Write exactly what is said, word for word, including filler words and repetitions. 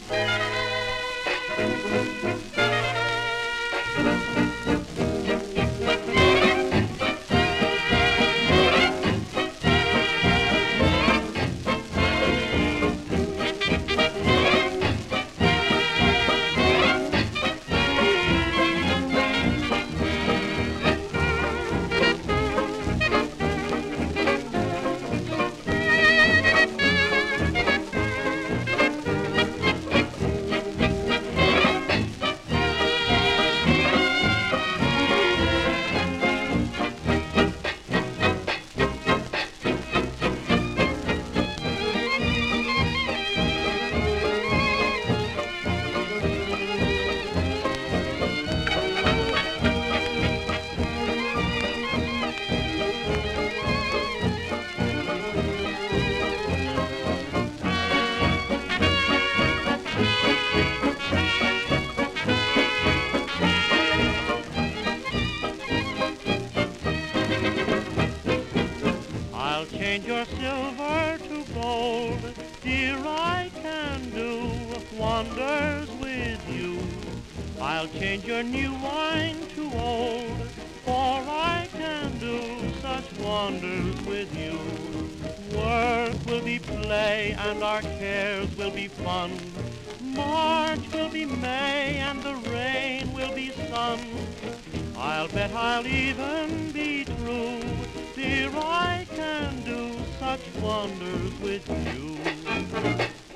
I'll change your silver to gold, dear, I can do wonders with you. I'll change your new wine to old, for I can do such wonders with you. Work will be play and our cares will be fun. March will be May and the rain will be sun. I'll bet I'll even be true, dear, I can do such wonders with you.